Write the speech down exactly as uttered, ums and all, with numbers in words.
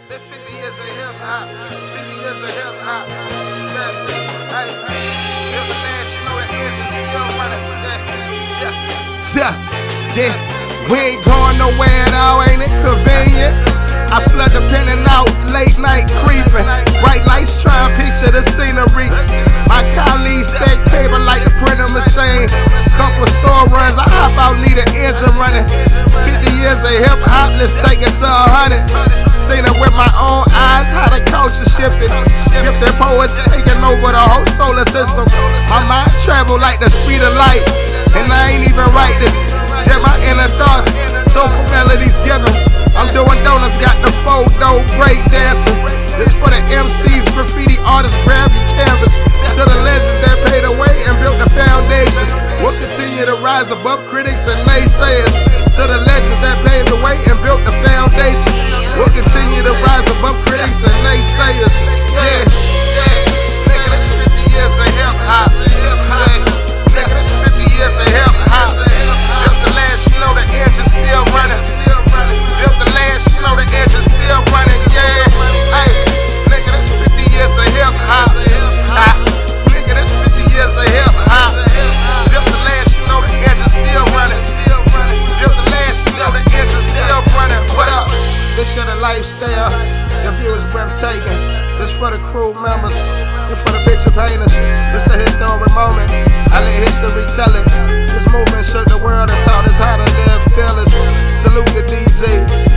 This fifty years of hip hop, fifty years of hip hop. Yeah, hey, built the dance, you know the engine still running. Yeah, yeah, yeah. We ain't going nowhere at all, ain't it convenient? I flood the pen and out, late night creeping. Bright lights try to picture the scenery. My colleagues stack paper like the printer machine. Couple store runs, I hop out, leave the engine running. fifty years of hip hop, let's take it to a hundred. Seen it with my own eyes, how the culture shifted. Gifted poets taking over the whole solar system. My mind travel like the speed of light, and I ain't even write this. Just my inner thoughts, soulful melodies given. I'm doing donuts, got the photo break dancing. This for the M Cs, graffiti artists, grab your canvas. To the legends that paid the way and built the foundation. We'll continue to rise above critics and naysayers. To the legends that paved the way and built the foundation. We'll continue to rise above critics and naysayers. Yeah, yeah. Nigga, that's fifty years of hip hop. Nigga, that's fifty years of hip hop. Built the last, you know the engine still running. Built the last, you know the engine still running. Yeah, hey, nigga, that's fifty years of hip hop. Nigga, that's fifty years of hip hop. Built the last, you know the engine still running. Built the last, you know the engine still running. What up? This shit a lifestyle. The view is breathtaking. This for the crew members. This for the picture painters. This a historic moment. I let history tell it. This movement shook the world and taught us how to live fearless. Salute the D J.